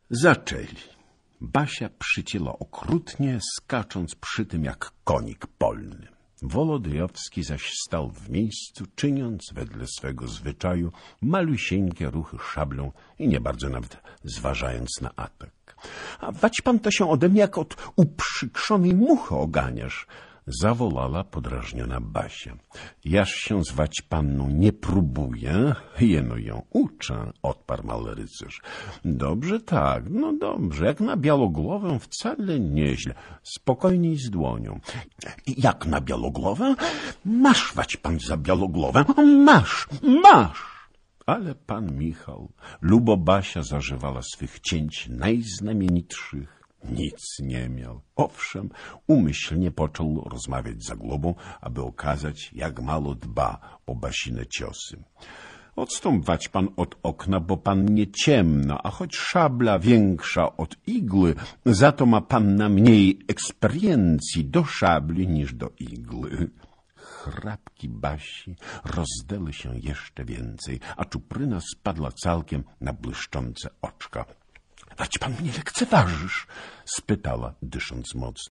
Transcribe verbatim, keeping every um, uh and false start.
Zaczęli. Basia przycięła okrutnie, skacząc przy tym jak konik polny. Wolodyjowski zaś stał w miejscu, czyniąc wedle swego zwyczaju malusieńkie ruchy szablą i nie bardzo nawet zważając na atak. — A wać pan to się ode mnie jak od uprzykrzonej muchy oganiasz — zawołała podrażniona Basia. — Jaż się zwać panną nie próbuję, jeno ją uczę — odparł mały rycerz. — Dobrze tak, no dobrze, jak na białogłowę wcale nieźle. Spokojniej z dłonią. — Jak na białogłowę? Masz wać pan za białogłowę, masz, masz! Ale pan Michał, lubo Basia zażywała swych cięć najznamienitszych, nic nie miał. Owszem, umyślnie począł rozmawiać za głową, aby okazać, jak mało dba o Basine ciosy. Odstąpać pan od okna, bo pan nie ciemno, a choć szabla większa od igły, za to ma panna mniej eksperiencji do szabli niż do igły. Chrapki Basi rozdęły się jeszcze więcej, a czupryna spadła całkiem na błyszczące oczka. — Wać pan mnie lekceważysz? — spytała, dysząc mocno.